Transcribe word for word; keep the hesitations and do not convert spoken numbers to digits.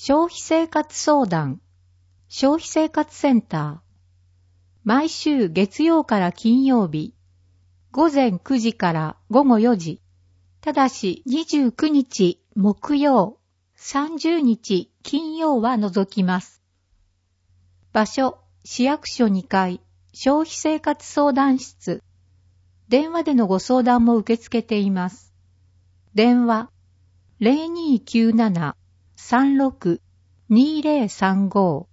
消費生活相談、消費生活センター。毎週月曜から金曜日、午前くじから午後よじ、ただしにじゅうくにち木曜、さんじゅうにち金曜は除きます。場所、市役所にかい、消費生活相談室。電話でのご相談も受け付けています。電話、ゼロにーきゅうなな さんろく にーぜろさんご